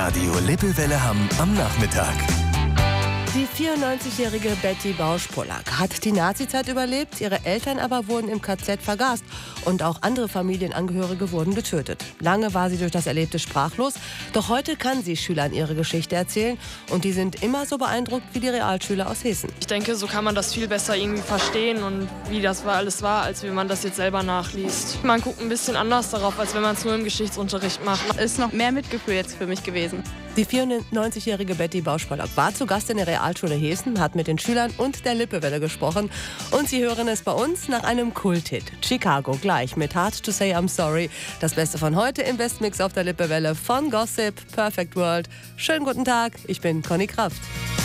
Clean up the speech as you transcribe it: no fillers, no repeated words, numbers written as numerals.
Radio Lippewelle Hamm am Nachmittag. Die 94-jährige Betty Bausch-Pollack hat die Nazizeit überlebt, ihre Eltern aber wurden im KZ vergast und auch andere Familienangehörige wurden getötet. Lange war sie durch das Erlebte sprachlos, doch heute kann sie Schülern ihre Geschichte erzählen und die sind immer so beeindruckt wie die Realschüler aus Hessen. Ich denke, so kann man das viel besser irgendwie verstehen und wie das alles war, als wenn man das jetzt selber nachliest. Man guckt ein bisschen anders darauf, als wenn man es nur im Geschichtsunterricht macht. Ist noch mehr Mitgefühl jetzt für mich gewesen. Die 94-jährige Betty Bausch-Pollack war zu Gast in der Realschule Hessen, hat mit den Schülern und der Lippewelle gesprochen. Und Sie hören es bei uns nach einem Kulthit. Chicago gleich mit Hard to Say I'm Sorry. Das Beste von heute im Bestmix auf der Lippewelle von Gossip, Perfect World. Schönen guten Tag, ich bin Conny Kraft.